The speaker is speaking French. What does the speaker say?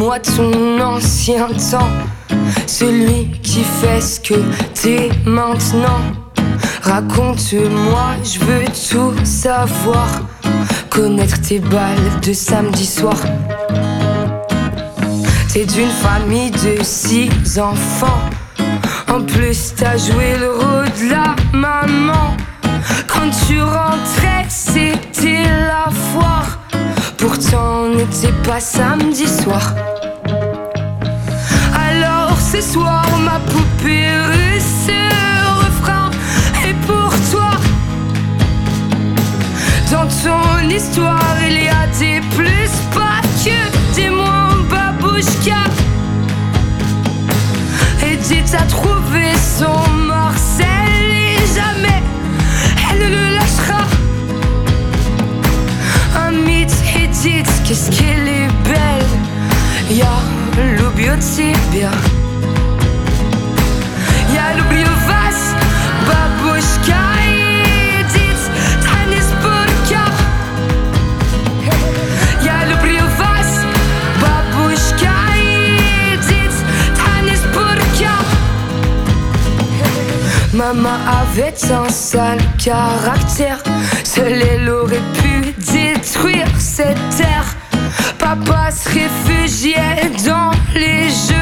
Parle-moi de ton ancien temps, celui qui fait ce que t'es maintenant. Raconte-moi, je veux tout savoir, connaître tes balles de samedi soir. T'es d'une famille de 6 enfants, en plus t'as joué le rôle de la maman. Quand tu rentrais, c'était la foire, pourtant on n'était pas samedi soir. Alors ce soir ma poupée russe, ce refrain est pour toi. Dans ton histoire il y a des plus, pas que des moins, babouchka. Edith a trouvé son Marcel et jamais elle ne le lâchera. Un mythe, Edith, qu'est-ce qu'elle est belle. Y'a l'Obiotibia, y'a l'Obiovas, babouchka, Edith, Tanis-Burka. Y'a l'Obiovas, babouchka, Edith, Tanis-Burka. Maman avait un sale caractère, seule elle aurait pu détruire cette terre. Papa se réfugiait dans les jeux